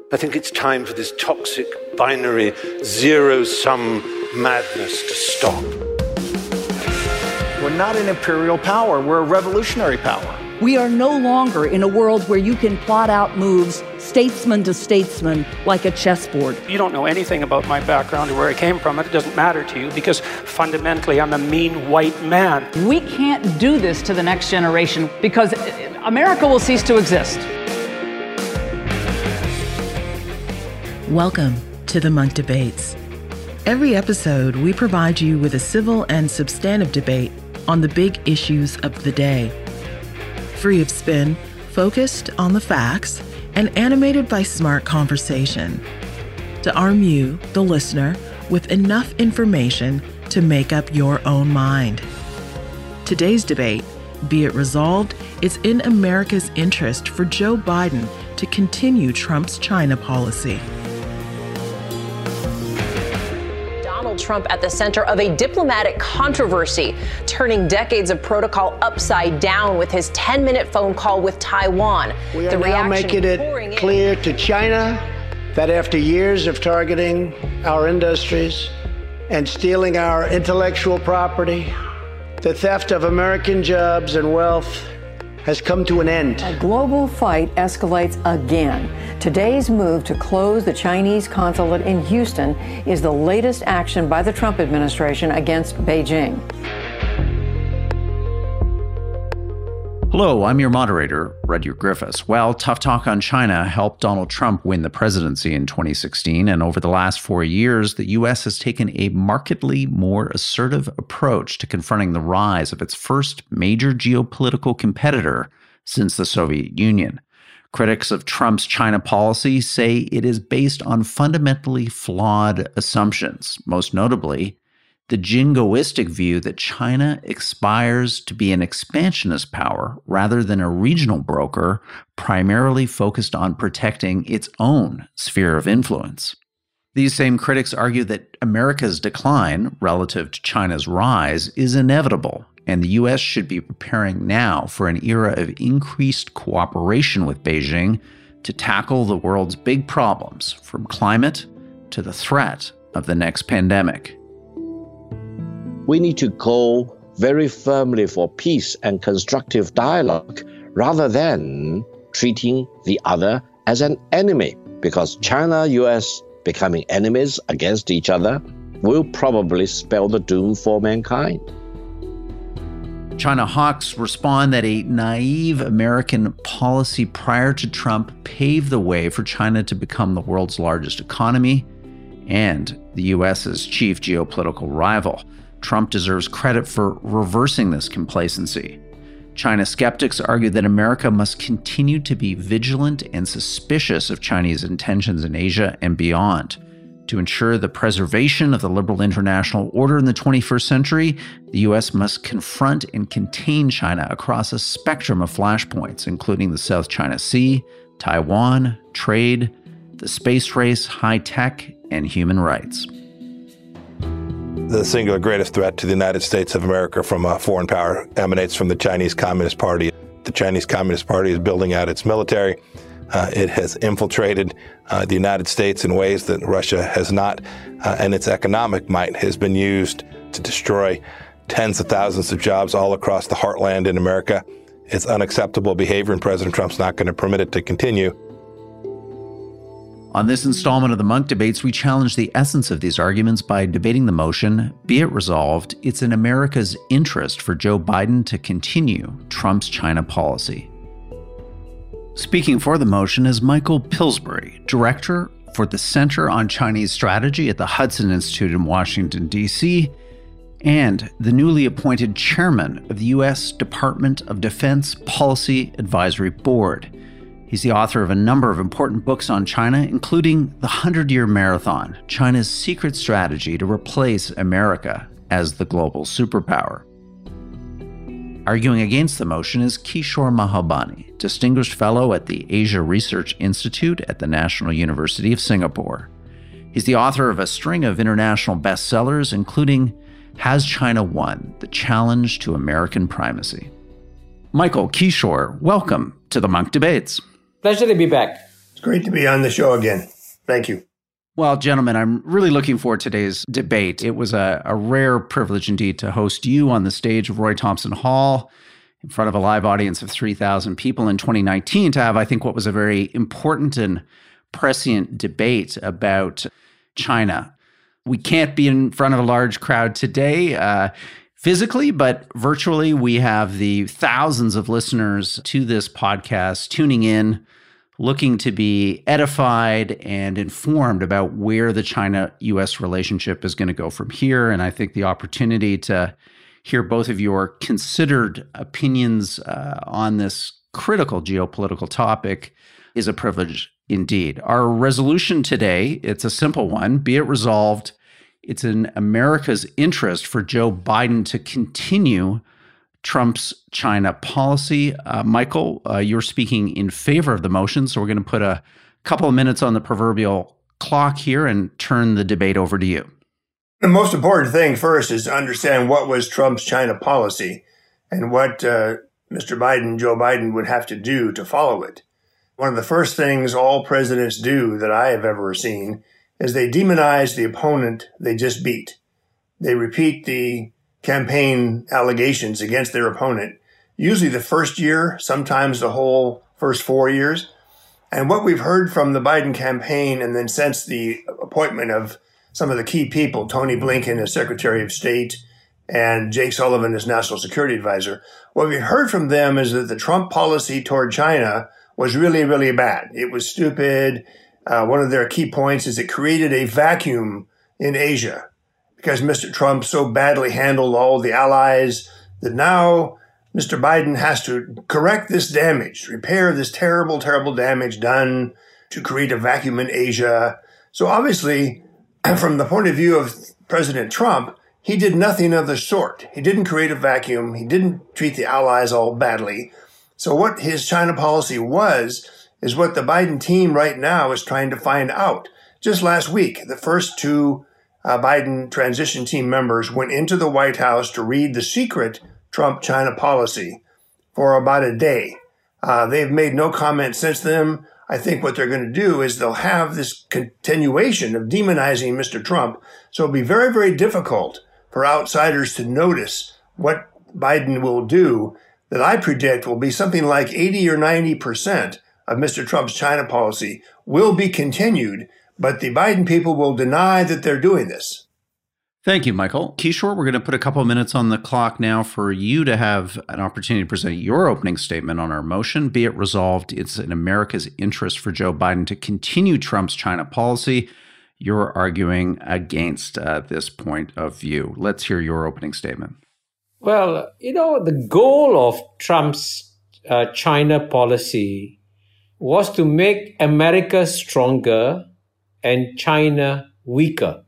I think it's time for this toxic, binary, zero-sum madness to stop. We're not an imperial power. We're a revolutionary power. We are no longer in a world where you can plot out moves statesman to statesman like a chessboard. You don't know anything about my background or where I came from. It doesn't matter to you because fundamentally I'm a mean white man. We can't do this to the next generation because America will cease to exist. Welcome to the Monk Debates. Every episode, we provide you with a civil and substantive debate on the big issues of the day. Free of spin, focused on the facts, and animated by smart conversation. To arm you, the listener, with enough information to make up your own mind. Today's debate, be it resolved, it's in America's interest for Joe Biden to continue Trump's China policy. Donald Trump at the center of a diplomatic controversy, turning decades of protocol upside down with his 10-minute phone call with Taiwan. We are now making it clear to China that after years of targeting our industries and stealing our intellectual property, the theft of American jobs and wealth has come to an end. A global fight escalates again. Today's move to close the Chinese consulate in Houston is the latest action by the Trump administration against Beijing. Hello, I'm your moderator, Rudyard Griffiths. Well, tough talk on China helped Donald Trump win the presidency in 2016, and over the last 4 years, the U.S. has taken a markedly more assertive approach to confronting the rise of its first major geopolitical competitor since the Soviet Union. Critics of Trump's China policy say it is based on fundamentally flawed assumptions, most notably the jingoistic view that China aspires to be an expansionist power rather than a regional broker primarily focused on protecting its own sphere of influence. These same critics argue that America's decline relative to China's rise is inevitable, and the U.S. should be preparing now for an era of increased cooperation with Beijing to tackle the world's big problems, from climate to the threat of the next pandemic. We need to go very firmly for peace and constructive dialogue rather than treating the other as an enemy, because China, US becoming enemies against each other will probably spell the doom for mankind. China hawks respond that a naive American policy prior to Trump paved the way for China to become the world's largest economy and the US's chief geopolitical rival. Trump deserves credit for reversing this complacency. China skeptics argue that America must continue to be vigilant and suspicious of Chinese intentions in Asia and beyond. To ensure the preservation of the liberal international order in the 21st century, the U.S. must confront and contain China across a spectrum of flashpoints, including the South China Sea, Taiwan, trade, the space race, high tech, and human rights. The singular greatest threat to the United States of America from a foreign power emanates from the Chinese Communist Party. The Chinese Communist Party is building out its military. It has infiltrated the United States in ways that Russia has not, and its economic might has been used to destroy tens of thousands of jobs all across the heartland in America. It's unacceptable behavior, and President Trump's not going to permit it to continue. On this installment of the Monk Debates, we challenge the essence of these arguments by debating the motion, be it resolved, it's in America's interest for Joe Biden to continue Trump's China policy. Speaking for the motion is Michael Pillsbury, director for the Center on Chinese Strategy at the Hudson Institute in Washington, D.C., and the newly appointed chairman of the U.S. Department of Defense Policy Advisory Board. He's the author of a number of important books on China, including The 100-Year Marathon, China's Secret Strategy to Replace America as the Global Superpower. Arguing against the motion is Kishore Mahbubani, Distinguished Fellow at the Asia Research Institute at the National University of Singapore. He's the author of a string of international bestsellers, including Has China Won? The Challenge to American Primacy. Michael, Kishore, welcome to the Monk Debates. Pleasure to be back. It's great to be on the show again. Thank you. Well, gentlemen, I'm really looking forward to today's debate. It was a rare privilege indeed to host you on the stage of Roy Thompson Hall in front of a live audience of 3,000 people in 2019 to have, I think, what was a very important and prescient debate about China. We can't be in front of a large crowd today physically, but virtually we have the thousands of listeners to this podcast tuning in, looking to be edified and informed about where the China-U.S. relationship is going to go from here. And I think the opportunity to hear both of your considered opinions on this critical geopolitical topic is a privilege indeed. Our resolution today, it's a simple one. Be it resolved, it's in America's interest for Joe Biden to continue Trump's China policy. Michael, you're speaking in favor of the motion, so we're going to put a couple of minutes on the proverbial clock here and turn the debate over to you. The most important thing first is to understand what was Trump's China policy and what Joe Biden would have to do to follow it. One of the first things all presidents do that I have ever seen is they demonize the opponent they just beat. They repeat the campaign allegations against their opponent, usually the first year, sometimes the whole first 4 years. And what we've heard from the Biden campaign, and then since the appointment of some of the key people, Tony Blinken as Secretary of State and Jake Sullivan as National Security Advisor, what we've heard from them is that the Trump policy toward China was really, really bad. It was stupid. One of their key points is it created a vacuum in Asia because Mr. Trump so badly handled all the allies that now Mr. Biden has to correct this damage, repair this terrible, terrible damage done to create a vacuum in Asia. So obviously, from the point of view of President Trump, he did nothing of the sort. He didn't create a vacuum. He didn't treat the allies all badly. So what his China policy was is what the Biden team right now is trying to find out. Just last week, the first two Biden transition team members went into the White House to read the secret Trump China policy for about a day. They've made no comment since then. I think what they're going to do is they'll have this continuation of demonizing Mr. Trump. So it'll be very, very difficult for outsiders to notice what Biden will do that I predict will be something like 80 or 90% of Mr. Trump's China policy will be continued, but the Biden people will deny that they're doing this. Thank you, Michael. Kishore, we're going to put a couple of minutes on the clock now for you to have an opportunity to present your opening statement on our motion. Be it resolved, it's in America's interest for Joe Biden to continue Trump's China policy. You're arguing against this point of view. Let's hear your opening statement. Well, the goal of Trump's China policy was to make America stronger and China weaker.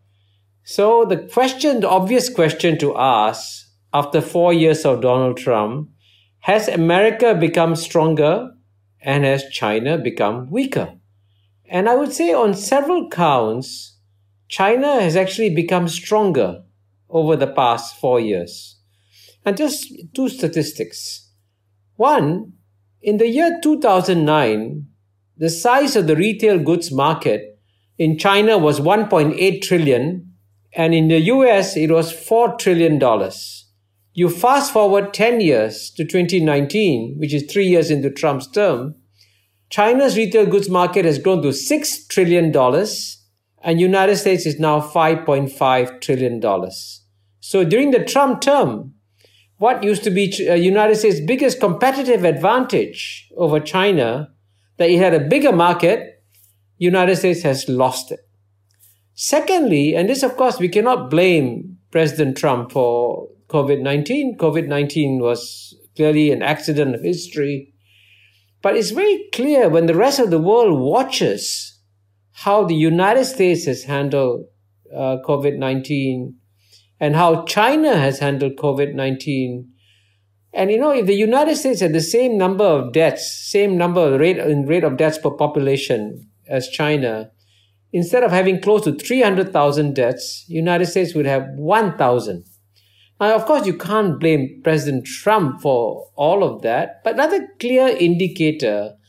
So the obvious question to ask after 4 years of Donald Trump, has America become stronger and has China become weaker? And I would say on several counts, China has actually become stronger over the past 4 years. And just two statistics. One, in the year 2009, the size of the retail goods market in China was 1.8 trillion, and in the US, it was $4 trillion. You fast forward 10 years to 2019, which is 3 years into Trump's term, China's retail goods market has grown to $6 trillion, and United States is now $5.5 trillion. So during the Trump term, what used to be United States' biggest competitive advantage over China, that it had a bigger market, United States has lost it. Secondly, and this, of course, we cannot blame President Trump for COVID-19. COVID-19 was clearly an accident of history. But it's very clear when the rest of the world watches how the United States has handled COVID-19 and how China has handled COVID-19. And, if the United States had the same number of deaths, same number of rate of deaths per population as China, instead of having close to 300,000 deaths, United States would have 1,000. Now, of course, you can't blame President Trump for all of that, but another clear indicator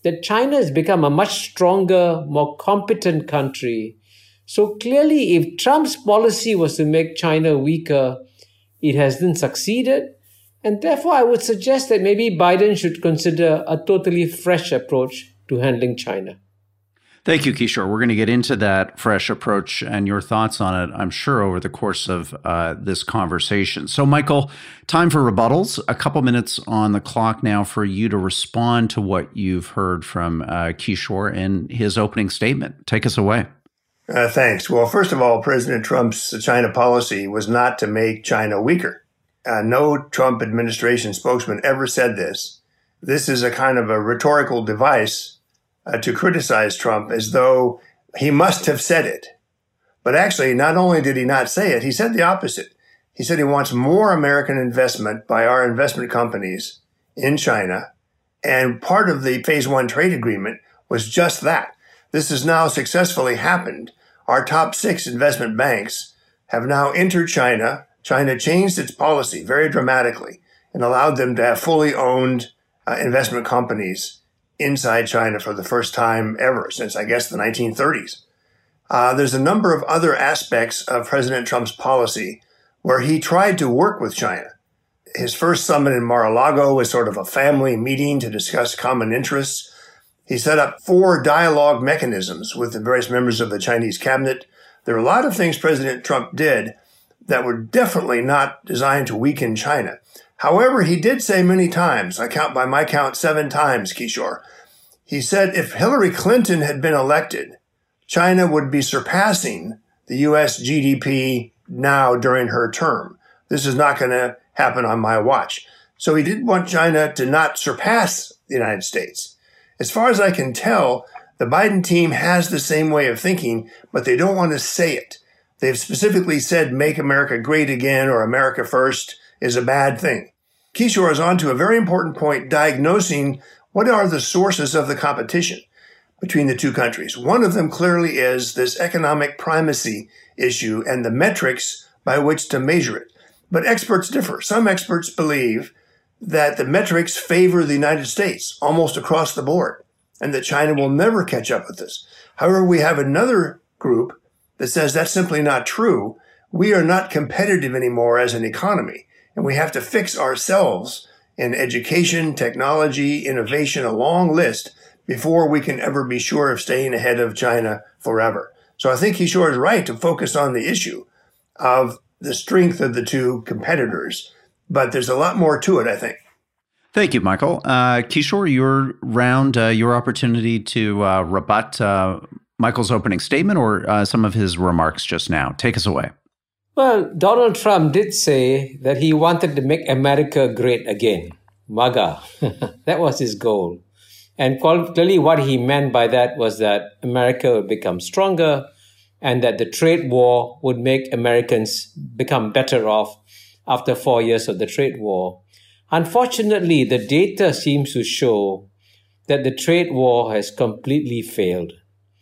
that China has become a much stronger, more competent country. So clearly, if Trump's policy was to make China weaker, it hasn't succeeded. And therefore, I would suggest that maybe Biden should consider a totally fresh approach to handling China. Thank you, Kishore. We're going to get into that fresh approach and your thoughts on it, I'm sure, over the course of this conversation. So, Michael, time for rebuttals. A couple minutes on the clock now for you to respond to what you've heard from Kishore in his opening statement. Take us away. Thanks. Well, first of all, President Trump's China policy was not to make China weaker. No Trump administration spokesman ever said this. This is a kind of a rhetorical device to criticize Trump as though he must have said it. But actually, not only did he not say it, he said the opposite. He said he wants more American investment by our investment companies in China. And part of the Phase 1 trade agreement was just that. This has now successfully happened. Our top 6 investment banks have now entered China. China changed its policy very dramatically and allowed them to have fully owned investment companies inside China for the first time ever since, I guess, the 1930s. There's a number of other aspects of President Trump's policy where he tried to work with China. His first summit in Mar-a-Lago was sort of a family meeting to discuss common interests. He set up 4 dialogue mechanisms with the various members of the Chinese cabinet. There are a lot of things President Trump did that were definitely not designed to weaken China. However, he did say many times, I count by my count 7 times, Kishore, he said if Hillary Clinton had been elected, China would be surpassing the U.S. GDP now during her term. This is not going to happen on my watch. So he did want China to not surpass the United States. As far as I can tell, the Biden team has the same way of thinking, but they don't want to say it. They've specifically said, make America great again or America first is a bad thing. Kishore is on to a very important point, diagnosing what are the sources of the competition between the two countries. One of them clearly is this economic primacy issue and the metrics by which to measure it. But experts differ. Some experts believe that the metrics favor the United States almost across the board and that China will never catch up with this. However, we have another group that says that's simply not true. We are not competitive anymore as an economy, and we have to fix ourselves in education, technology, innovation, a long list before we can ever be sure of staying ahead of China forever. So I think Kishore is right to focus on the issue of the strength of the two competitors, but there's a lot more to it, I think. Thank you, Michael. Kishore, your round, your opportunity to rebut Michael's opening statement or some of his remarks just now. Take us away. Well, Donald Trump did say that he wanted to make America great again. MAGA. That was his goal. And clearly what he meant by that was that America would become stronger and that the trade war would make Americans become better off after 4 years of the trade war. Unfortunately, the data seems to show that the trade war has completely failed.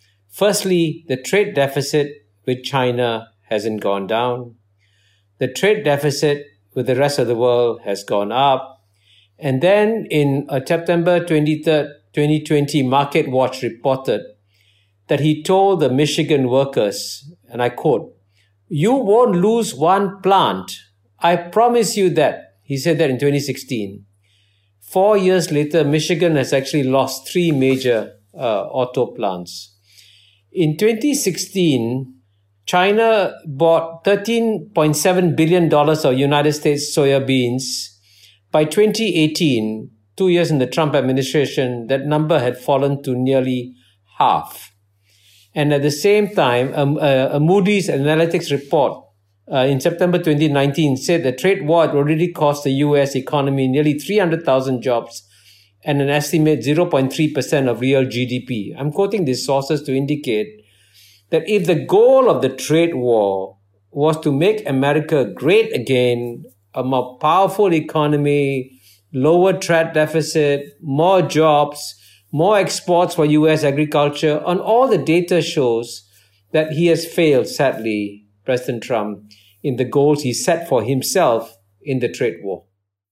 Firstly, the trade deficit with China hasn't gone down. The trade deficit with the rest of the world has gone up. And then in September 23rd, 2020, Market Watch reported that he told the Michigan workers, and I quote, "You won't lose one plant. I promise you that." He said that in 2016. 4 years later, Michigan has actually lost 3 major auto plants. In 2016, China bought $13.7 billion of United States soybeans. By 2018, 2 years in the Trump administration, that number had fallen to nearly half. And at the same time, a Moody's Analytics report in September 2019 said the trade war had already cost the U.S. economy nearly 300,000 jobs and an estimate 0.3% of real GDP. I'm quoting these sources to indicate that if the goal of the trade war was to make America great again, a more powerful economy, lower trade deficit, more jobs, more exports for U.S. agriculture, on all the data shows that he has failed, sadly, President Trump, in the goals he set for himself in the trade war.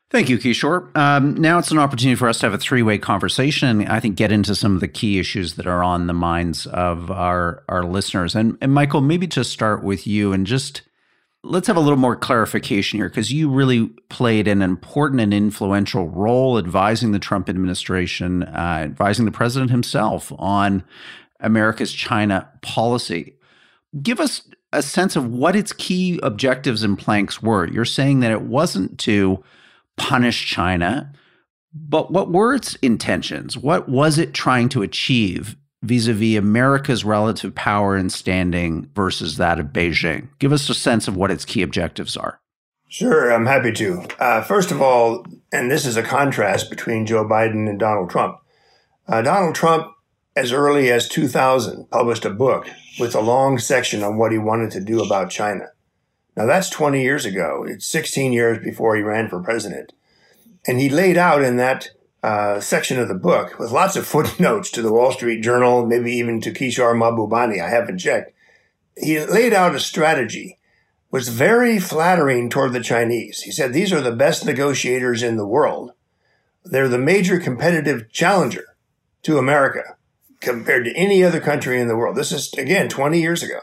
Thank you, Kishore. Now it's an opportunity for us to have a three-way conversation and I think get into some of the key issues that are on the minds of our listeners. And Michael, maybe just start with you and just let's have a little more clarification here, because you really played an important and influential role advising the Trump administration, advising the president himself on America's China policy. Give us a sense of what its key objectives and planks were. You're saying that it wasn't to punish China, but what were its intentions? What was it trying to achieve vis-a-vis America's relative power and standing versus that of Beijing? Give us a sense of what its key objectives are. Sure, I'm happy to. First of all, and this is a contrast between Joe Biden and Donald Trump. Donald Trump, as early as 2000, published a book with a long section on what he wanted to do about China. Now, that's 20 years ago. It's 16 years before he ran for president. And he laid out in that section of the book, with lots of footnotes to the Wall Street Journal, maybe even to Kishore Mahbubani, I haven't checked. He laid out a strategy which was very flattering toward the Chinese. He said, these are the best negotiators in the world. They're the major competitive challenger to America compared to any other country in the world. This is, again, 20 years ago.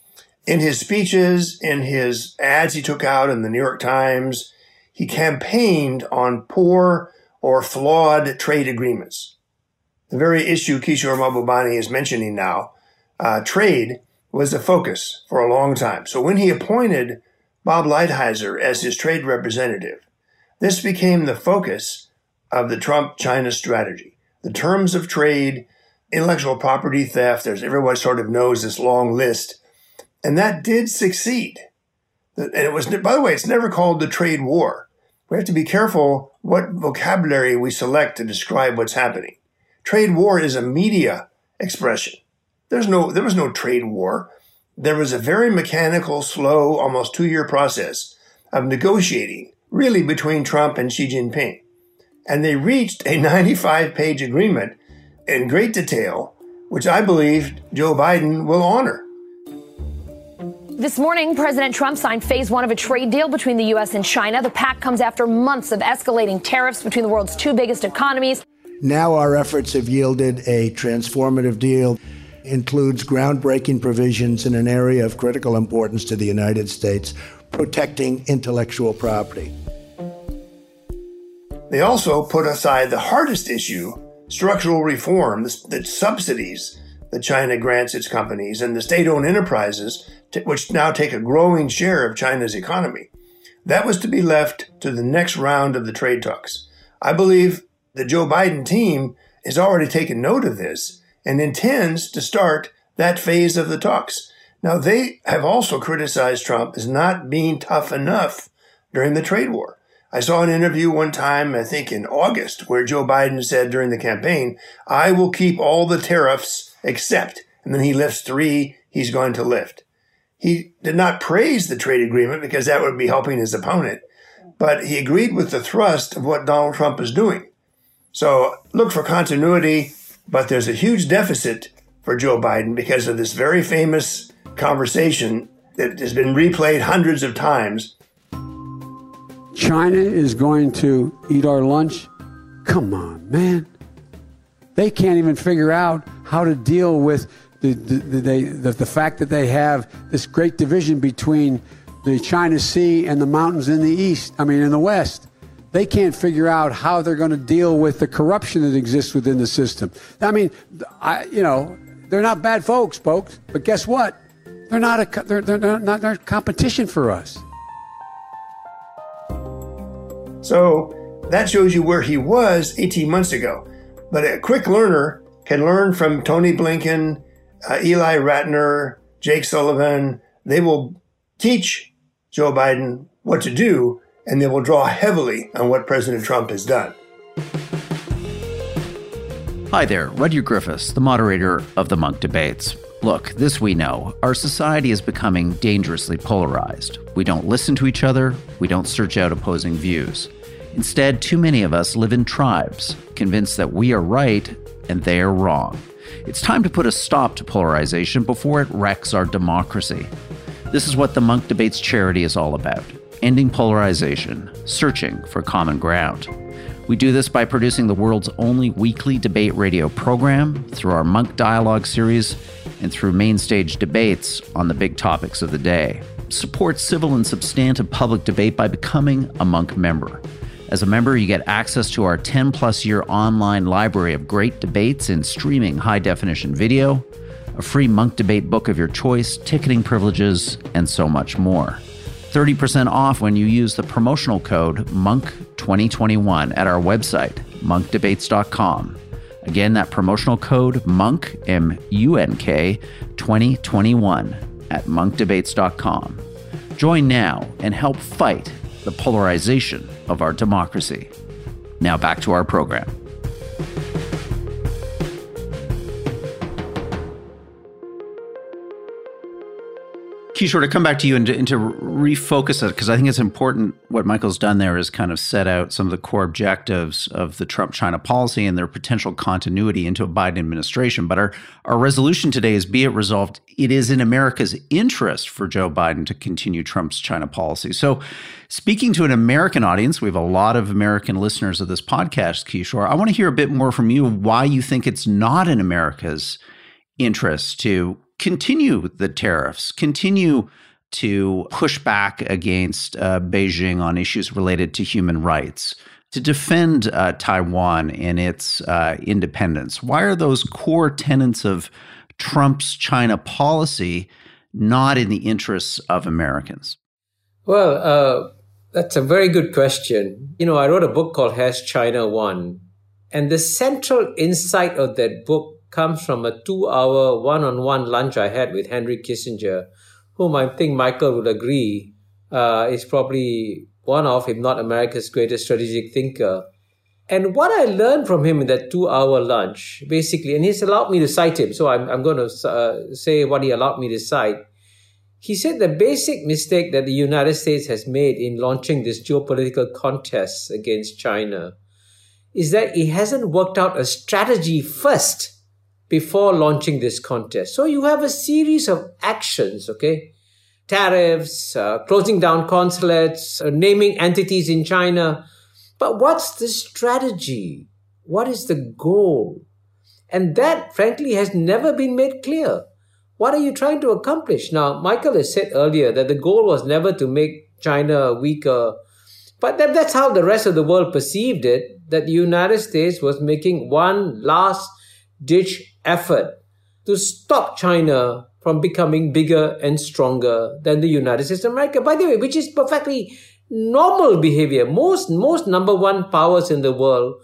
In his speeches, in his ads he took out in the New York Times, he campaigned on poor or flawed trade agreements. The very issue Kishore Mahbubani is mentioning now, trade, was the focus for a long time. So when he appointed Bob Lighthizer as his trade representative, this became the focus of the Trump-China strategy. The terms of trade, intellectual property theft, everyone sort of knows this long list, and that did succeed. And it was, by the way, it's never called the trade war. We have to be careful what vocabulary we select to describe what's happening. Trade war is a media expression. There was no trade war. There was a very mechanical, slow, almost 2-year process of negotiating, really between Trump and Xi Jinping. And they reached a 95-page agreement in great detail, which I believe Joe Biden will honor. This morning, President Trump signed phase 1 of a trade deal between the U.S. and China. The pact comes after months of escalating tariffs between the world's two biggest economies. Now our efforts have yielded a transformative deal. Includes groundbreaking provisions in an area of critical importance to the United States, protecting intellectual property. They also put aside the hardest issue, structural reform, the subsidies that China grants its companies and the state-owned enterprises, which now take a growing share of China's economy. That was to be left to the next round of the trade talks. I believe the Joe Biden team has already taken note of this and intends to start that phase of the talks. Now, they have also criticized Trump as not being tough enough during the trade war. I saw an interview one time, I think in August, where Joe Biden said during the campaign, I will keep all the tariffs except, and then he lists 3 he's going to lift. He did not praise the trade agreement because that would be helping his opponent, but he agreed with the thrust of what Donald Trump is doing. So look for continuity, but there's a huge deficit for Joe Biden because of this very famous conversation that has been replayed hundreds of times. China is going to eat our lunch? Come on, man. They can't even figure out how to deal with the fact that they have this great division between the China Sea and the mountains in the west. They can't figure out how they're going to deal with the corruption that exists within the system. I mean, they're not bad folks, but guess what? They're not they're competition for us. So that shows you where he was 18 months ago. But a quick learner can learn from Tony Blinken, Eli Ratner, Jake Sullivan. They will teach Joe Biden what to do, and they will draw heavily on what President Trump has done. Hi there, Rudyard Griffiths, the moderator of the Munk Debates. Look, this we know. Our society is becoming dangerously polarized. We don't listen to each other. We don't search out opposing views. Instead, too many of us live in tribes, convinced that we are right and they are wrong. It's time to put a stop to polarization before it wrecks our democracy. This is what the Munk Debates charity is all about. ending polarization, searching for common ground. We do this by producing the world's only weekly debate radio program, through our Monk Dialogue series, and through main stage debates on the big topics of the day. Support civil and substantive public debate by becoming a Monk member. As a member, you get access to our 10-plus year online library of great debates in streaming high-definition video, a free Monk debate book of your choice, ticketing privileges, and so much more. 30% off when you use the promotional code MONK2021 at our website, monkdebates.com. Again, that promotional code MONK, M-U-N-K, 2021 at monkdebates.com. Join now and help fight the polarization of our democracy. Now back to our program. Kishore, to come back to you and to refocus it, because I think it's important what Michael's done there is kind of set out some of the core objectives of the Trump-China policy and their potential continuity into a Biden administration. But our resolution today is, be it resolved, it is in America's interest for Joe Biden to continue Trump's China policy. So speaking to an American audience, we have a lot of American listeners of this podcast, Kishore. I want to hear a bit more from you why you think it's not in America's interest to continue the tariffs, continue to push back against Beijing on issues related to human rights, to defend Taiwan and its independence. Why are those core tenets of Trump's China policy not in the interests of Americans? Well, that's a very good question. You know, I wrote a book called Has China Won? And the central insight of that book comes from a 2-hour one-on-one lunch I had with Henry Kissinger, whom I think Michael would agree is probably one of, if not America's greatest strategic thinker. And what I learned from him in that 2-hour lunch, basically, and he's allowed me to cite him, so I'm going to say what he allowed me to cite. He said the basic mistake that the United States has made in launching this geopolitical contest against China is that it hasn't worked out a strategy first before launching this contest. So you have a series of actions, okay? Tariffs, closing down consulates, naming entities in China. But what's the strategy? What is the goal? And that, frankly, has never been made clear. What are you trying to accomplish? Now, Michael has said earlier that the goal was never to make China weaker. But that's how the rest of the world perceived it, that the United States was making one last-ditch effort to stop China from becoming bigger and stronger than the United States of America. By the way, which is perfectly normal behavior. Most number one powers in the world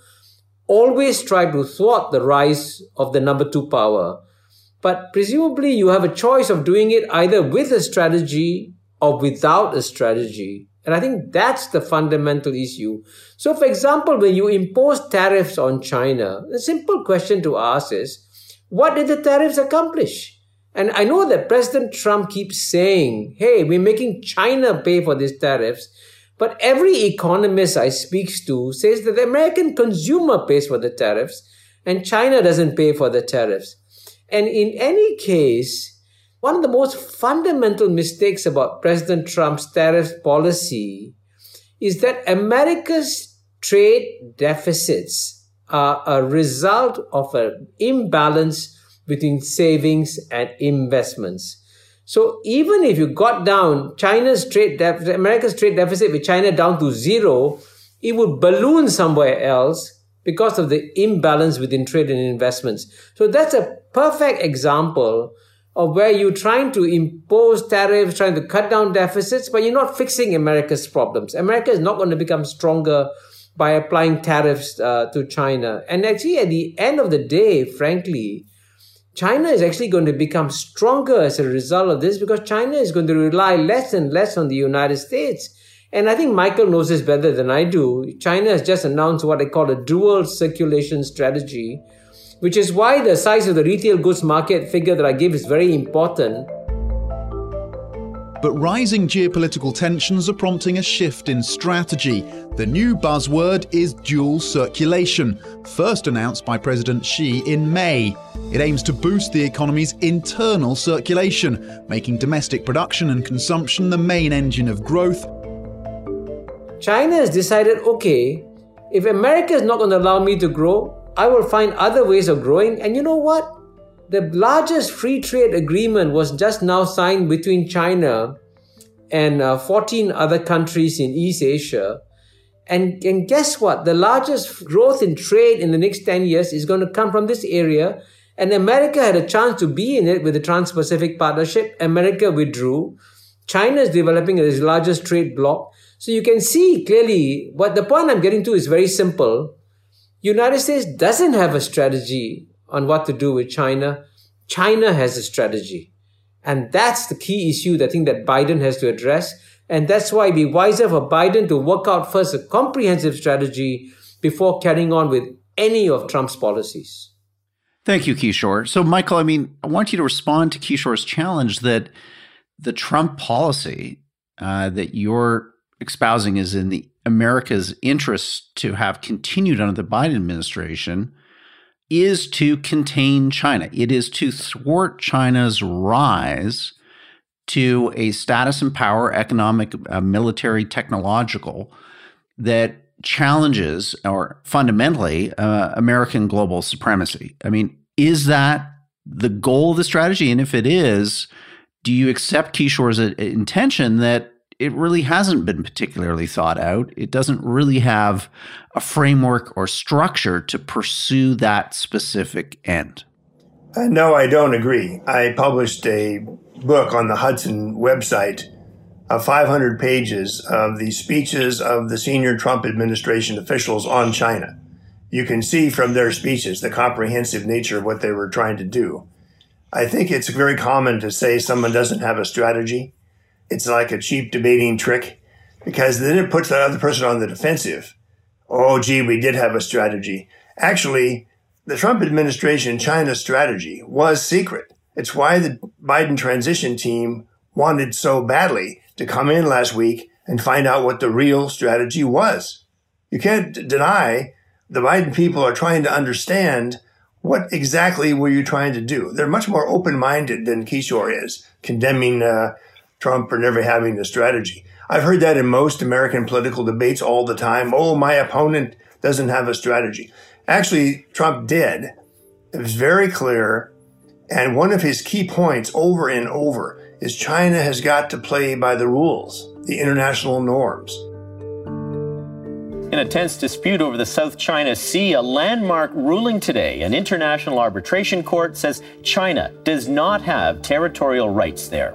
always try to thwart the rise of the number two power. But presumably you have a choice of doing it either with a strategy or without a strategy. And I think that's the fundamental issue. So, for example, when you impose tariffs on China, the simple question to ask is, what did the tariffs accomplish? And I know that President Trump keeps saying, hey, we're making China pay for these tariffs. But every economist I speak to says that the American consumer pays for the tariffs and China doesn't pay for the tariffs. And in any case, one of the most fundamental mistakes about President Trump's tariff policy is that America's trade deficits are a result of an imbalance between savings and investments. So even if you got down America's trade deficit with China down to zero, it would balloon somewhere else because of the imbalance within trade and investments. So that's a perfect example of where you're trying to impose tariffs, trying to cut down deficits, but you're not fixing America's problems. America is not going to become stronger by applying tariffs to China. And actually, at the end of the day, frankly, China is actually going to become stronger as a result of this because China is going to rely less and less on the United States. And I think Michael knows this better than I do. China has just announced what they call a dual circulation strategy, which is why the size of the retail goods market figure that I give is very important. But rising geopolitical tensions are prompting a shift in strategy. The new buzzword is dual circulation, first announced by President Xi in May. It aims to boost the economy's internal circulation, making domestic production and consumption the main engine of growth, China has decided, okay, if America is not going to allow me to grow, I will find other ways of growing. And you know what? The largest free trade agreement was just now signed between China and 14 other countries in East Asia. And guess what? The largest growth in trade in the next 10 years is going to come from this area. And America had a chance to be in it with the Trans-Pacific Partnership. America withdrew. China is developing its largest trade bloc. So you can see clearly what the point I'm getting to is very simple. United States doesn't have a strategy on what to do with China. China has a strategy. And that's the key issue that I think that Biden has to address. And that's why it'd be wiser for Biden to work out first a comprehensive strategy before carrying on with any of Trump's policies. Thank you, Kishore. So, Michael, I want you to respond to Kishore's challenge that the Trump policy that you're espousing is in the America's interest to have continued under the Biden administration is to contain China. It is to thwart China's rise to a status and power, economic, military, technological, that challenges or fundamentally American global supremacy. I mean, is that the goal of the strategy? And if it is, do you accept Kishore's intention that it really hasn't been particularly thought out? It doesn't really have a framework or structure to pursue that specific end. No, I don't agree. I published a book on the Hudson website of 500 pages of the speeches of the senior Trump administration officials on China. You can see from their speeches the comprehensive nature of what they were trying to do. I think it's very common to say someone doesn't have a strategy. It's like a cheap debating trick because then it puts the other person on the defensive. Oh, gee, we did have a strategy. Actually, the Trump administration China strategy was secret. It's why the Biden transition team wanted so badly to come in last week and find out what the real strategy was. You can't deny the Biden people are trying to understand what exactly were you trying to do. They're much more open-minded than Kishore is, condemning Trump for never having a strategy. I've heard that in most American political debates all the time. Oh, my opponent doesn't have a strategy. Actually, Trump did. It was very clear. And one of his key points over and over is China has got to play by the rules, the international norms. In a tense dispute over the South China Sea, a landmark ruling today. An international arbitration court says China does not have territorial rights there.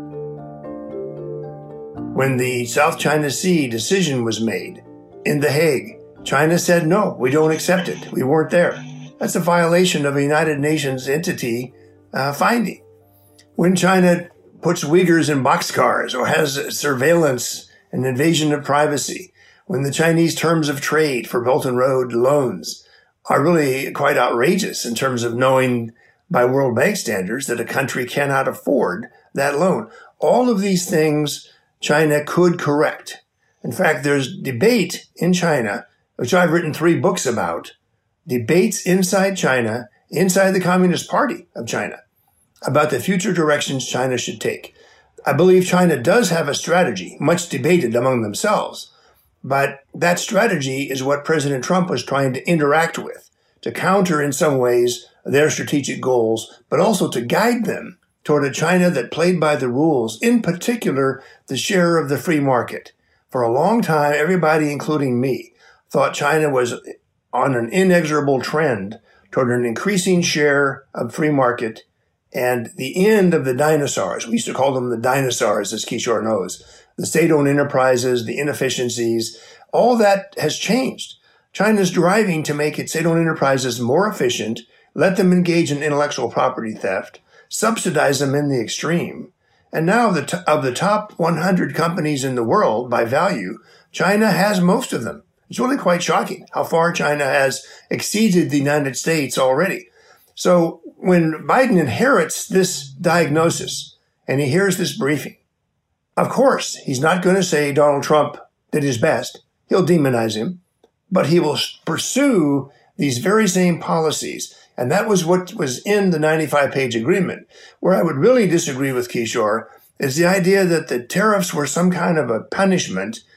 When the South China Sea decision was made in The Hague, China said, no, we don't accept it. We weren't there. That's a violation of a United Nations entity finding. When China puts Uyghurs in boxcars or has surveillance and invasion of privacy, when the Chinese terms of trade for Belt and Road loans are really quite outrageous in terms of knowing by World Bank standards that a country cannot afford that loan. All of these things China could correct. In fact, there's debate in China, which I've written 3 books about, debates inside China, inside the Communist Party of China, about the future directions China should take. I believe China does have a strategy, much debated among themselves, but that strategy is what President Trump was trying to interact with, to counter in some ways their strategic goals, but also to guide them toward a China that played by the rules, in particular, the share of the free market. For a long time, everybody, including me, thought China was on an inexorable trend toward an increasing share of free market and the end of the dinosaurs. We used to call them the dinosaurs, as Kishore knows. The state-owned enterprises, the inefficiencies, all that has changed. China's driving to make its state-owned enterprises more efficient, let them engage in intellectual property theft, subsidize them in the extreme. And now of the top 100 companies in the world by value, China has most of them. It's really quite shocking how far China has exceeded the United States already. So when Biden inherits this diagnosis and he hears this briefing, of course, he's not going to say Donald Trump did his best. He'll demonize him, but he will pursue these very same policies. And that was what was in the 95-page agreement. Where I would really disagree with Kishore is the idea that the tariffs were some kind of a punishment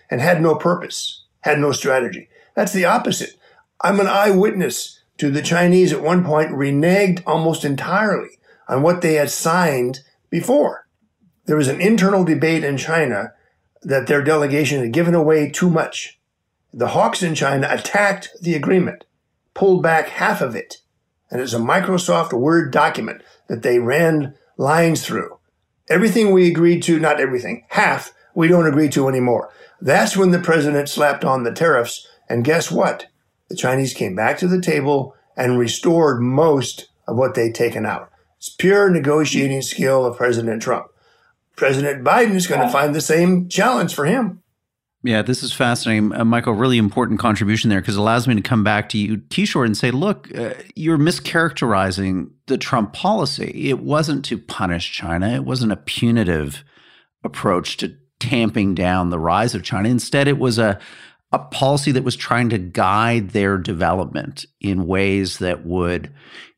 and had no purpose, had no strategy. That's the opposite. I'm an eyewitness to the Chinese at one point reneged almost entirely on what they had signed before. There was an internal debate in China that their delegation had given away too much. The hawks in China attacked the agreement, pulled back half of it, and it's a Microsoft Word document that they ran lines through. Everything we agreed to, not everything, half we don't agree to anymore. That's when the president slapped on the tariffs, and guess what? The Chinese came back to the table and restored most of what they'd taken out. It's pure negotiating skill of President Trump. President Biden is going to find the same challenge for him. Yeah, this is fascinating. Michael, really important contribution there because it allows me to come back to you, Kishore, and say, look, you're mischaracterizing the Trump policy. It wasn't to punish China. It wasn't a punitive approach to tamping down the rise of China. Instead, it was a policy that was trying to guide their development in ways that would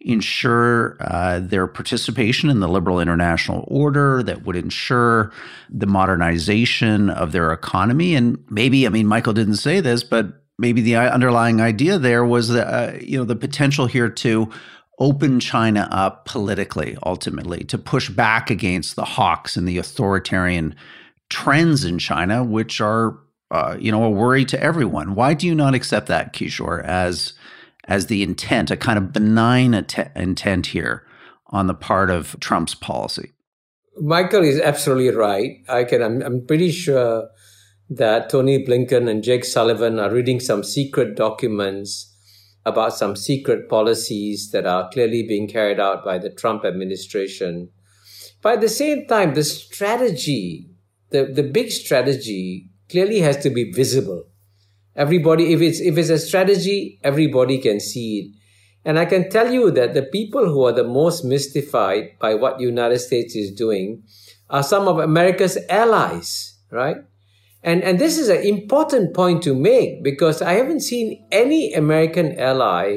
ensure their participation in the liberal international order, that would ensure the modernization of their economy. And maybe, I mean, Michael didn't say this, but maybe the underlying idea there was that, the potential here to open China up politically, ultimately, to push back against the hawks and the authoritarian trends in China, which are a worry to everyone. Why do you not accept that, Kishore, as the intent, a kind of benign intent here on the part of Trump's policy? Michael is absolutely right. I'm pretty sure that Tony Blinken and Jake Sullivan are reading some secret documents about some secret policies that are clearly being carried out by the Trump administration. But at the same time, the strategy, the big strategy clearly has to be visible. Everybody, if it's a strategy, everybody can see it. And I can tell you that the people who are the most mystified by what the United States is doing are some of America's allies, right? And this is an important point to make because I haven't seen any American ally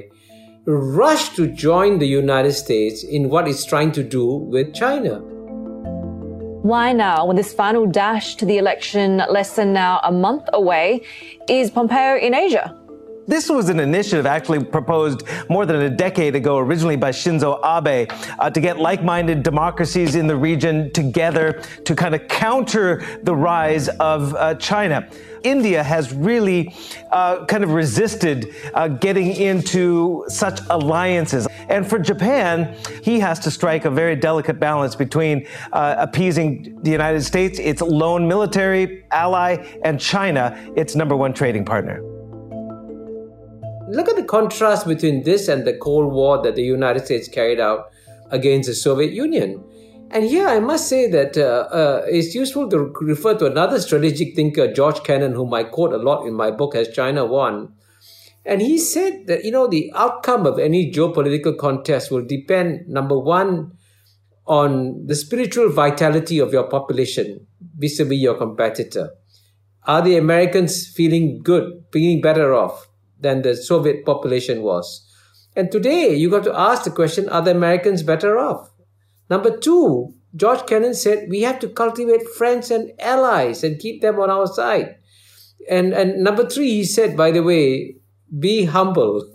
rush to join the United States in what it's trying to do with China. Why now, when this final dash to the election less than now a month away, is Pompeo in Asia? This was an initiative actually proposed more than a decade ago, originally by Shinzo Abe, to get like-minded democracies in the region together to kind of counter the rise of China. India has really kind of resisted getting into such alliances. And for Japan, he has to strike a very delicate balance between appeasing the United States, its lone military ally, and China, its number one trading partner. Look at the contrast between this and the Cold War that the United States carried out against the Soviet Union. And here I must say that it's useful to refer to another strategic thinker, George Kennan, whom I quote a lot in my book, Has China Won? And he said that, the outcome of any geopolitical contest will depend, number one, on the spiritual vitality of your population vis-a-vis your competitor. Are the Americans feeling good, feeling better off than the Soviet population was? And today, you got to ask the question, are the Americans better off? Number two, George Kennan said we have to cultivate friends and allies and keep them on our side. And number three, he said, by the way, be humble.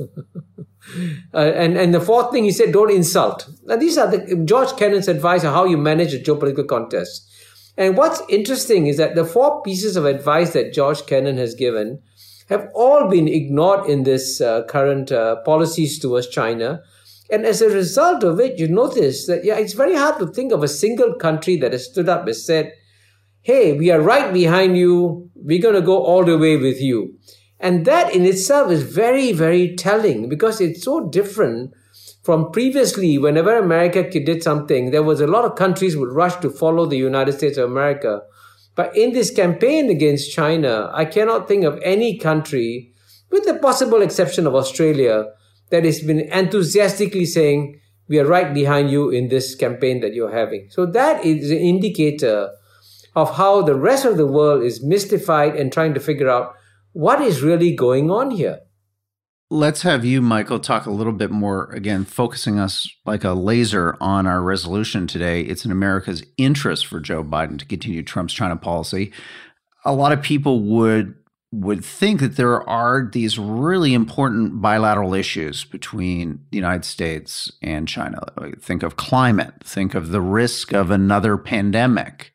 and the fourth thing he said, don't insult. Now, these are George Kennan's advice on how you manage a geopolitical contest. And what's interesting is that the four pieces of advice that George Kennan has given have all been ignored in this current policies towards China. And as a result of it, you notice that, it's very hard to think of a single country that has stood up and said, hey, we are right behind you. We're going to go all the way with you. And that in itself is very, very telling because it's so different from previously. Whenever America did something, there was a lot of countries would rush to follow the United States of America. But in this campaign against China, I cannot think of any country, with the possible exception of Australia, that has been enthusiastically saying, we are right behind you in this campaign that you're having. So that is an indicator of how the rest of the world is mystified and trying to figure out what is really going on here. Let's have you, Michael, talk a little bit more, again, focusing us like a laser on our resolution today. It's in America's interest for Joe Biden to continue Trump's China policy. a lot of people would think that there are these really important bilateral issues between the United States and China. Think of climate, think of the risk of another pandemic.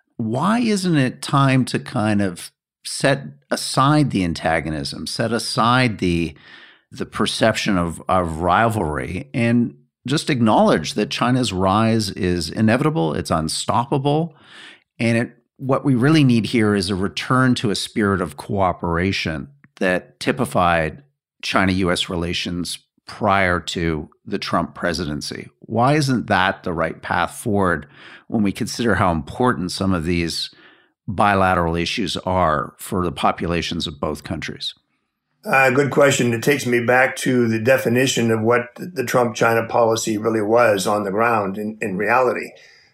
Why isn't it time to kind of set aside the antagonism, set aside the perception of rivalry, and just acknowledge that China's rise is inevitable, it's unstoppable, and what we really need here is a return to a spirit of cooperation that typified China-U.S. relations prior to the Trump presidency. Why isn't that the right path forward when we consider how important some of these bilateral issues are for the populations of both countries? Good question. It takes me back to the definition of what the Trump-China policy really was on the ground in reality.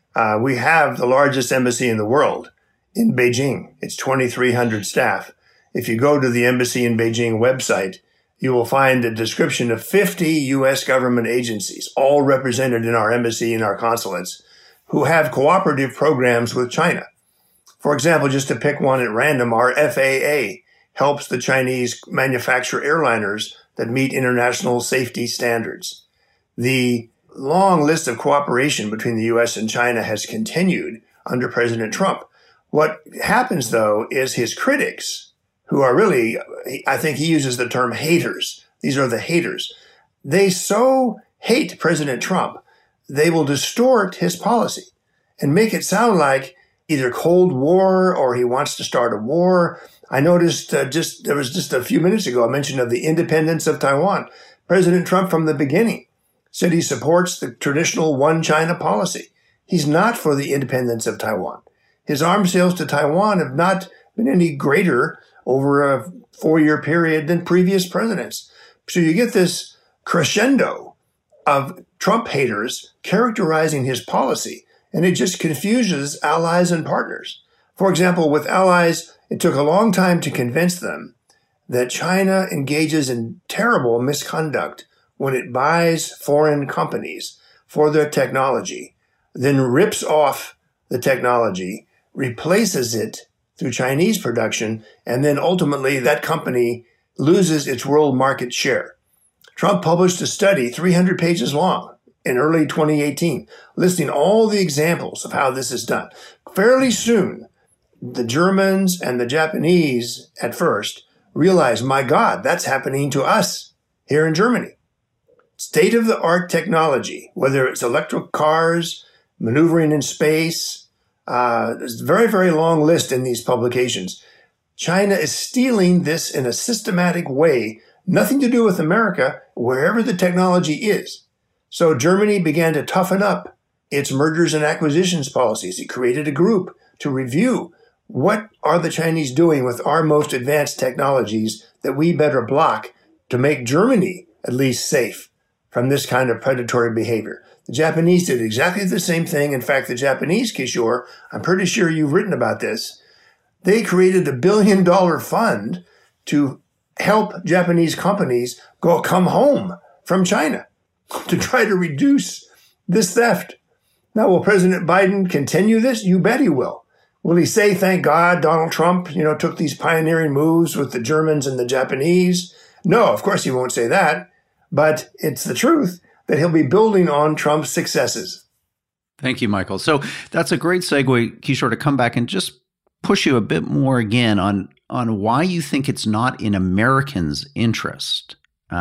We have the largest embassy in the world in Beijing. It's 2,300 staff. If you go to the Embassy in Beijing website, you will find a description of 50 U.S. government agencies, all represented in our embassy and our consulates, who have cooperative programs with China. For example, just to pick one at random, our FAA helps the Chinese manufacture airliners that meet international safety standards. The long list of cooperation between the U.S. and China has continued under President Trump. What happens, though, is his critics, who are really, I think he uses the term haters. These are the haters. They so hate President Trump, they will distort his policy and make it sound like either Cold War or he wants to start a war. I noticed there was just a few minutes ago a mention of the independence of Taiwan. President Trump, from the beginning, said he supports the traditional one China policy. He's not for the independence of Taiwan. His arms sales to Taiwan have not been any greater over a 4-year period than previous presidents. So you get this crescendo of Trump haters characterizing his policy, and it just confuses allies and partners. For example, with allies, it took a long time to convince them that China engages in terrible misconduct when it buys foreign companies for their technology, then rips off the technology, replaces it through Chinese production, and then ultimately that company loses its world market share. Trump published a study 300 pages long in early 2018, listing all the examples of how this is done. Fairly soon, the Germans and the Japanese at first realized, my God, that's happening to us here in Germany. State-of-the-art technology, whether it's electric cars, maneuvering in space. There's a very, very long list in these publications. China is stealing this in a systematic way, nothing to do with America, wherever the technology is. So Germany began to toughen up its mergers and acquisitions policies. It created a group to review what are the Chinese doing with our most advanced technologies that we better block to make Germany at least safe from this kind of predatory behavior. The Japanese did exactly the same thing. In fact, the Japanese, Kishore, I'm pretty sure you've written about this. They created $1 billion fund to help Japanese companies come home from China to try to reduce this theft. Now, will President Biden continue this? You bet he will. Will he say, thank God Donald Trump, took these pioneering moves with the Germans and the Japanese? No, of course he won't say that. But it's the truth that he'll be building on Trump's successes. Thank you, Michael. So that's a great segue, Kishore, to come back and just push you a bit more again on why you think it's not in Americans' interest.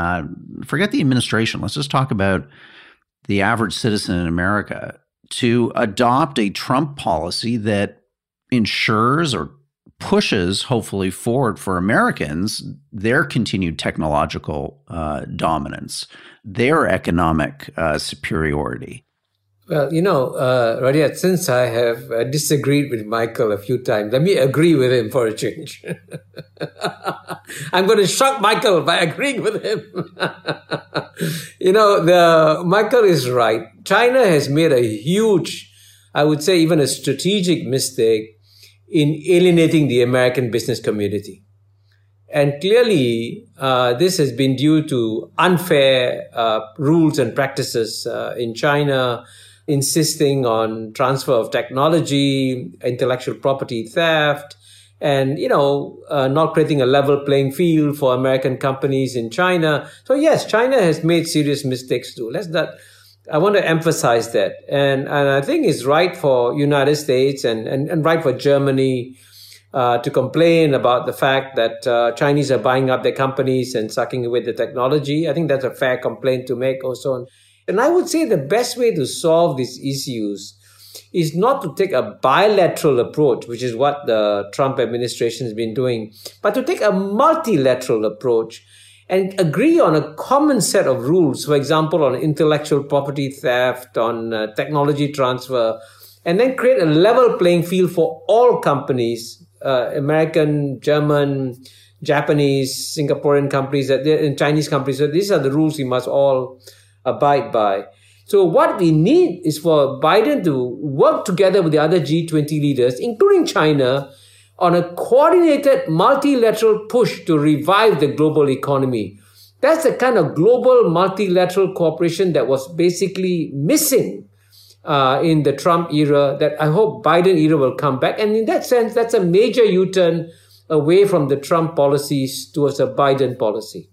Forget the administration. Let's just talk about the average citizen in America to adopt a Trump policy that ensures or pushes, hopefully, forward for Americans their continued technological dominance, their economic superiority. Well, Radiat, since I have disagreed with Michael a few times, let me agree with him for a change. I'm going to shock Michael by agreeing with him. Michael is right. China has made a huge, I would say even a strategic mistake in alienating the American business community. And clearly, this has been due to unfair rules and practices in China, insisting on transfer of technology, intellectual property theft, and, not creating a level playing field for American companies in China. So yes, China has made serious mistakes too. I want to emphasize that. And I think it's right for United States and right for Germany to complain about the fact that Chinese are buying up their companies and sucking away the technology. I think that's a fair complaint to make also. And I would say the best way to solve these issues is not to take a bilateral approach, which is what the Trump administration has been doing, but to take a multilateral approach and agree on a common set of rules, for example, on intellectual property theft, on technology transfer, and then create a level playing field for all companies, American, German, Japanese, Singaporean companies, and Chinese companies. So these are the rules we must all abide by. So what we need is for Biden to work together with the other G20 leaders, including China, on a coordinated multilateral push to revive the global economy. That's the kind of global multilateral cooperation that was basically missing in the Trump era, that I hope Biden era will come back. And in that sense, that's a major U-turn away from the Trump policies towards a Biden policy.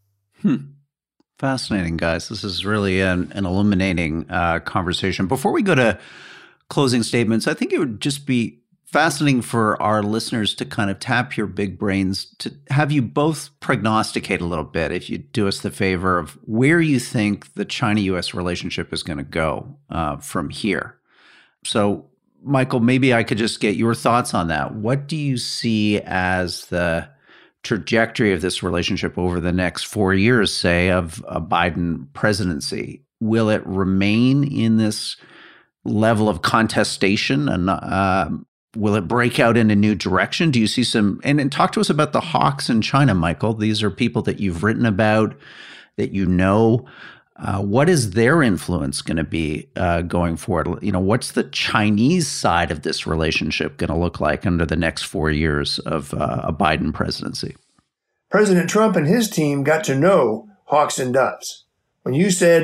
Fascinating, guys. This is really an illuminating conversation. Before we go to closing statements, I think it would just be fascinating for our listeners to kind of tap your big brains, to have you both prognosticate a little bit, if you do us the favor, of where you think the China-U.S. relationship is going to go from here. So, Michael, maybe I could just get your thoughts on that. What do you see as the trajectory of this relationship over the next 4 years, say, of a Biden presidency? Will it remain in this level of contestation, and will it break out in a new direction? Do you see some, and talk to us about the hawks in China, Michael. These are people that you've written about, that you know. What is their influence going to be going forward? What's the Chinese side of this relationship going to look like under the next 4 years of a Biden presidency? President Trump and his team got to know hawks and doves. When you said,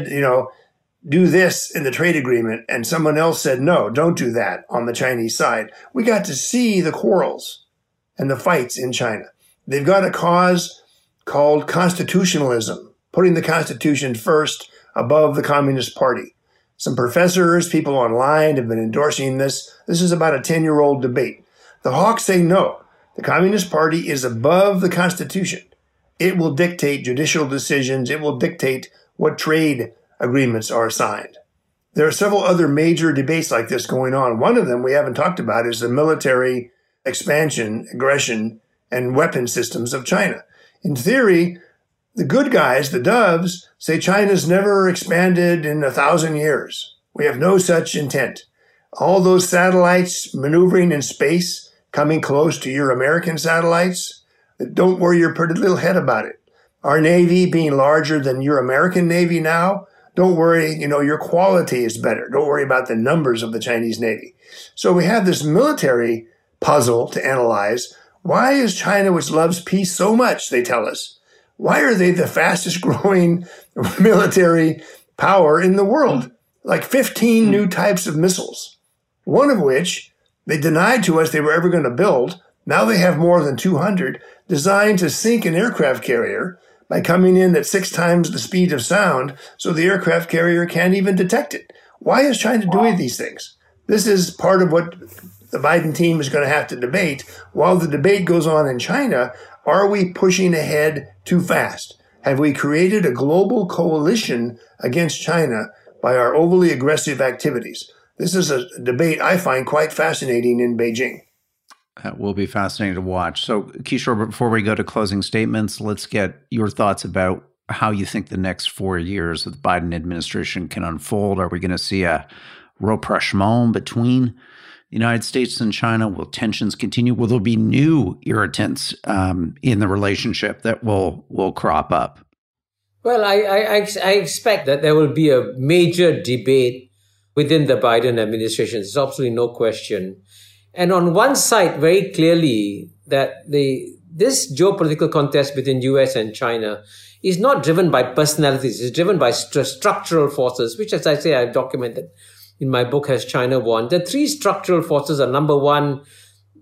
do this in the trade agreement, and someone else said, no, don't do that on the Chinese side, we got to see the quarrels and the fights in China. They've got a cause called constitutionalism, putting the Constitution first above the Communist Party. Some professors, people online have been endorsing this. This is about a 10-year-old debate. The hawks say no. The Communist Party is above the Constitution. It will dictate judicial decisions. It will dictate what trade agreements are signed. There are several other major debates like this going on. One of them we haven't talked about is the military expansion, aggression, and weapon systems of China. In theory, the good guys, the doves, say China's never expanded in 1,000 years. We have no such intent. All those satellites maneuvering in space, coming close to your American satellites, don't worry your pretty little head about it. Our Navy being larger than your American Navy now, don't worry, your quality is better. Don't worry about the numbers of the Chinese Navy. So we have this military puzzle to analyze. Why is China, which loves peace so much, they tell us, why are they the fastest growing military power in the world? Like 15 new types of missiles, one of which they denied to us they were ever going to build. Now they have more than 200 designed to sink an aircraft carrier by coming in at 6 times the speed of sound, so the aircraft carrier can't even detect it. Why is China doing these things? This is part of what the Biden team is going to have to debate. While the debate goes on in China, are we pushing ahead too fast? Have we created a global coalition against China by our overly aggressive activities? This is a debate I find quite fascinating in Beijing. That will be fascinating to watch. So, Kishore, before we go to closing statements, let's get your thoughts about how you think the next 4 years of the Biden administration can unfold. Are we going to see a rapprochement between the United States and China? Will tensions continue? Will there be new irritants in the relationship that will crop up? Well, I expect that there will be a major debate within the Biden administration. There's absolutely no question. And on one side, very clearly, that this geopolitical contest between U.S. and China is not driven by personalities. It's driven by structural forces, which, as I say, I've documented in my book, Has China Won? The 3 structural forces are, number one,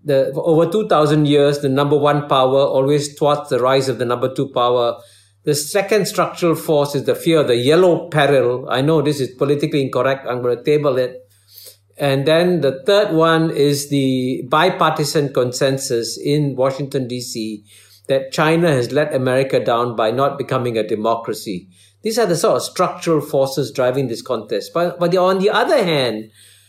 For over 2,000 years, the number one power always thwarts the rise of the number two power. The second structural force is the fear of the yellow peril. I know this is politically incorrect. I'm going to table it. And then the third one is the bipartisan consensus in Washington, D.C., that China has let America down by not becoming a democracy. These are the sort of structural forces driving this contest. But on the other hand,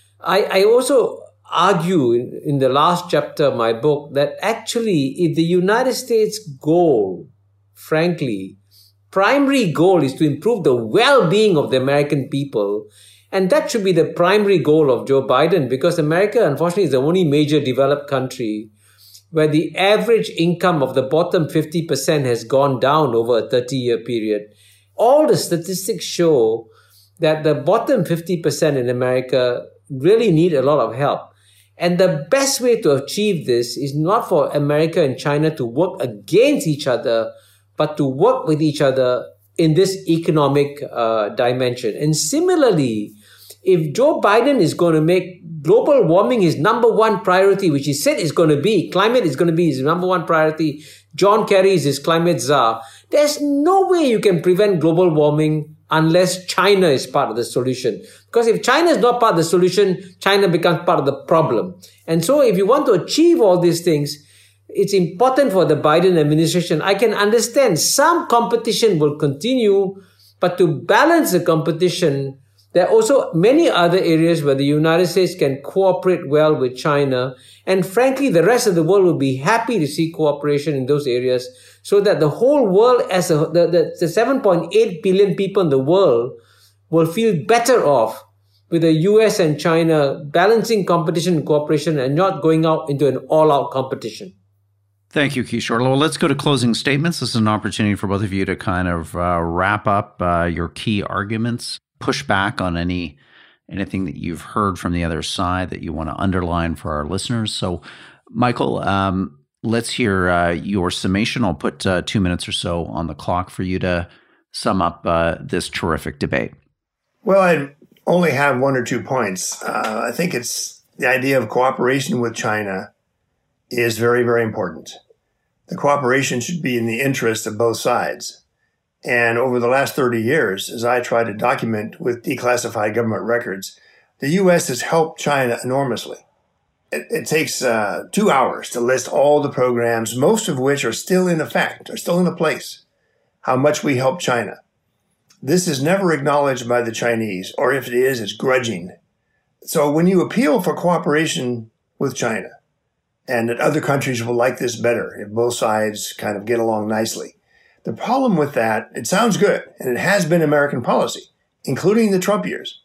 I also argue in the last chapter of my book that actually if the United States goal, frankly, primary goal is to improve the well-being of the American people, and that should be the primary goal of Joe Biden, because America, unfortunately, is the only major developed country where the average income of the bottom 50% has gone down over a 30-year period. All the statistics show that the bottom 50% in America really need a lot of help. And the best way to achieve this is not for America and China to work against each other, but to work with each other in this economic dimension. And similarly, if Joe Biden is going to make global warming his number one priority, which he said is going to be, climate is going to be his number one priority, John Kerry is his climate czar, there's no way you can prevent global warming unless China is part of the solution. Because if China is not part of the solution, China becomes part of the problem. And so if you want to achieve all these things, it's important for the Biden administration. I can understand some competition will continue, but to balance the competition, there are also many other areas where the United States can cooperate well with China. And frankly, the rest of the world will be happy to see cooperation in those areas so that the whole world, the 7.8 billion people in the world, will feel better off with the US and China balancing competition and cooperation and not going out into an all-out competition. Thank you, Kishore. Well, let's go to closing statements. This is an opportunity for both of you to kind of wrap up your key arguments, push back on anything that you've heard from the other side that you want to underline for our listeners. So, Michael, let's hear your summation. I'll put 2 minutes or so on the clock for you to sum up this terrific debate. Well, I only have one or 2 points. I think it's the idea of cooperation with China is very, very important. The cooperation should be in the interest of both sides. And over the last 30 years, as I try to document with declassified government records, the U.S. has helped China enormously. It takes 2 hours to list all the programs, most of which are still in effect, are still in place, how much we help China. This is never acknowledged by the Chinese, or if it is, it's grudging. So when you appeal for cooperation with China, and that other countries will like this better if both sides kind of get along nicely, the problem with that, it sounds good, and it has been American policy, including the Trump years.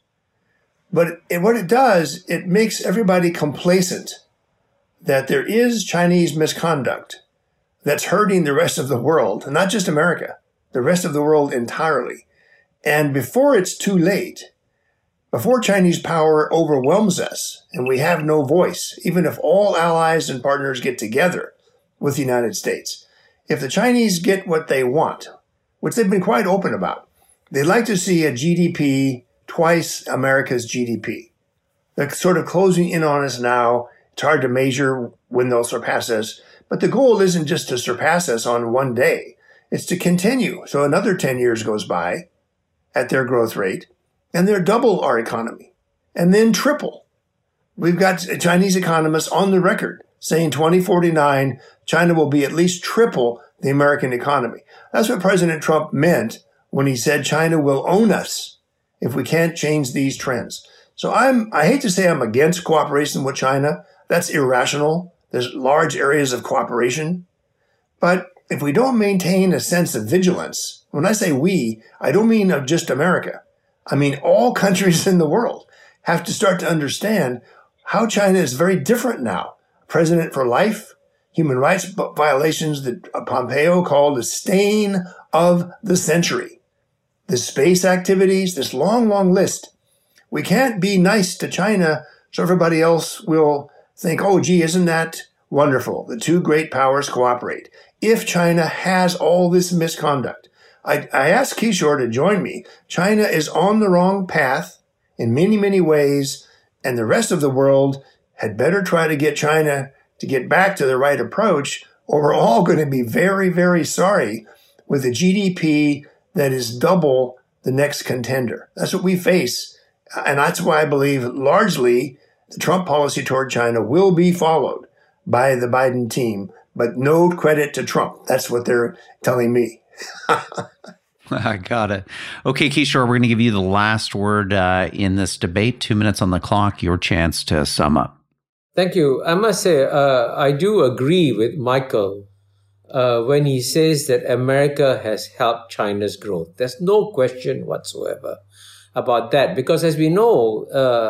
But what it does, it makes everybody complacent that there is Chinese misconduct that's hurting the rest of the world, and not just America, the rest of the world entirely. And before it's too late, before Chinese power overwhelms us and we have no voice, even if all allies and partners get together with the United States, if the Chinese get what they want, which they've been quite open about, they'd like to see a GDP twice America's GDP. They're sort of closing in on us now. It's hard to measure when they'll surpass us. But the goal isn't just to surpass us on one day. It's to continue. So another 10 years goes by at their growth rate, and they're double our economy, and then triple. We've got Chinese economists on the record saying 2049, China will be at least triple the American economy. That's what President Trump meant when he said China will own us if we can't change these trends. So I hate to say I'm against cooperation with China. That's irrational. There's large areas of cooperation. But if we don't maintain a sense of vigilance, when I say we, I don't mean of just America. I mean all countries in the world have to start to understand how China is very different now. President for life, human rights violations that Pompeo called the stain of the century. The space activities, this long, long list. We can't be nice to China so everybody else will think, oh, gee, isn't that wonderful? The two great powers cooperate. If China has all this misconduct, I asked Kishore to join me. China is on the wrong path in many, many ways, and the rest of the world had better try to get China to get back to the right approach, or we're all going to be very, very sorry with a GDP that is double the next contender. That's what we face. And that's why I believe largely the Trump policy toward China will be followed by the Biden team. But no credit to Trump. That's what they're telling me. I got it. Okay, Kishore, we're going to give you the last word in this debate. 2 minutes on the clock, your chance to sum up. Thank you. I must say, I do agree with Michael when he says that America has helped China's growth. There's no question whatsoever about that, because as we know,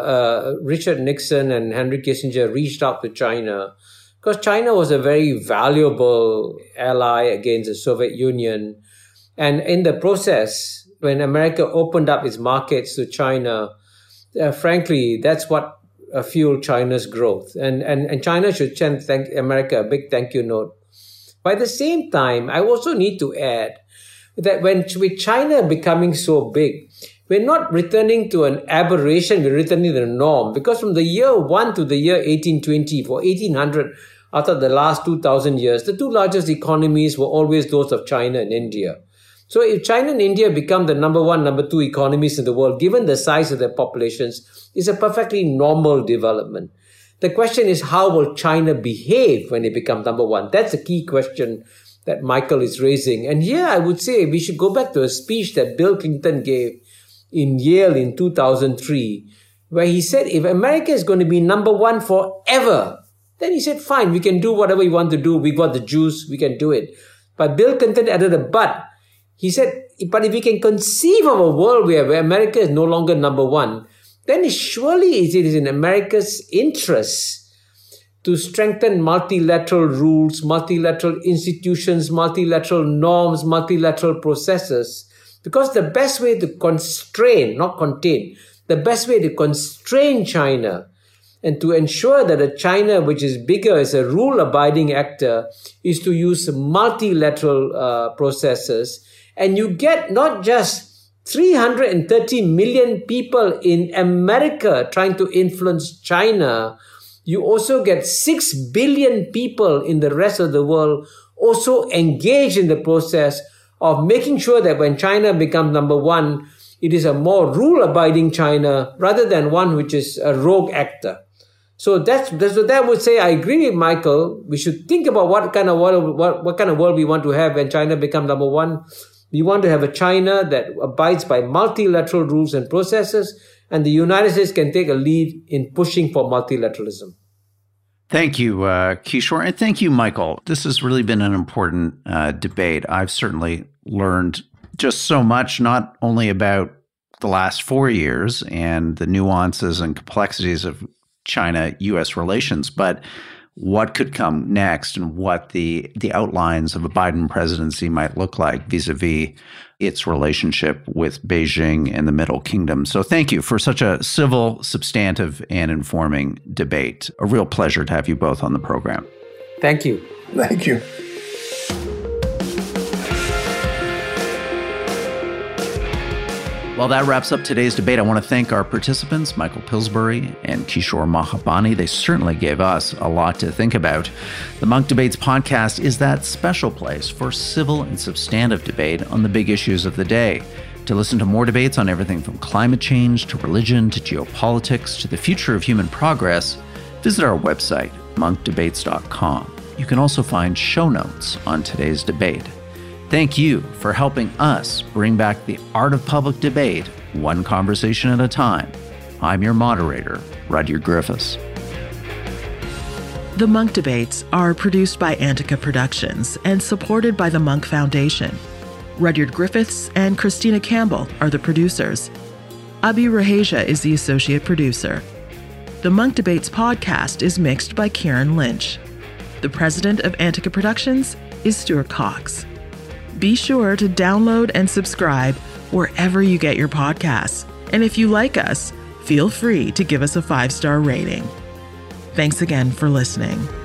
Richard Nixon and Henry Kissinger reached out to China because China was a very valuable ally against the Soviet Union. And in the process, when America opened up its markets to China, frankly, that's what fueled China's growth. And China should thank America a big thank you note. By the same time, I also need to add that with China becoming so big, we're not returning to an aberration, we're returning to the norm. Because from the year 1 to the year 1820, for 1800, out of the last 2,000 years, the two largest economies were always those of China and India. So if China and India become the number 1, number 2 economies in the world, given the size of their populations, it's a perfectly normal development. The question is, how will China behave when they become number 1? That's a key question that Michael is raising. And here I would say we should go back to a speech that Bill Clinton gave in Yale in 2003, where he said, if America is going to be number 1 forever, then he said, fine, we can do whatever we want to do. We got the juice, we can do it. But Bill Clinton added a but. He said, but if we can conceive of a world where America is no longer number 1, then surely it is in America's interest to strengthen multilateral rules, multilateral institutions, multilateral norms, multilateral processes. Because the best way to constrain, not contain, the best way to constrain China and to ensure that a China which is bigger as a rule-abiding actor is to use multilateral processes. And you get not just 330 million people in America trying to influence China, you also get 6 billion people in the rest of the world also engaged in the process of making sure that when China becomes number 1, it is a more rule-abiding China rather than one which is a rogue actor. So that's what that would say. I agree with Michael. We should think about what kind of world we want to have when China becomes number 1. We want to have a China that abides by multilateral rules and processes, and the United States can take a lead in pushing for multilateralism. Thank you, Kishore, and thank you, Michael. This has really been an important debate. I've certainly learned just so much, not only about the last 4 years and the nuances and complexities of China-U.S. relations, but what could come next and what the outlines of a Biden presidency might look like vis-a-vis its relationship with Beijing and the Middle Kingdom. So thank you for such a civil, substantive, and informing debate. A real pleasure to have you both on the program. Thank you. Thank you. Well, that wraps up today's debate. I want to thank our participants, Michael Pillsbury and Kishore Mahbubani. They certainly gave us a lot to think about. The Munk Debates podcast is that special place for civil and substantive debate on the big issues of the day. To listen to more debates on everything from climate change to religion to geopolitics to the future of human progress, visit our website, monkdebates.com. You can also find show notes on today's debate. Thank you for helping us bring back the art of public debate, one conversation at a time. I'm your moderator, Rudyard Griffiths. The Munk Debates are produced by Antica Productions and supported by the Munk Foundation. Rudyard Griffiths and Christina Campbell are the producers. Abi Raheja is the associate producer. The Munk Debates podcast is mixed by Kieran Lynch. The president of Antica Productions is Stuart Cox. Be sure to download and subscribe wherever you get your podcasts. And if you like us, feel free to give us a 5-star rating. Thanks again for listening.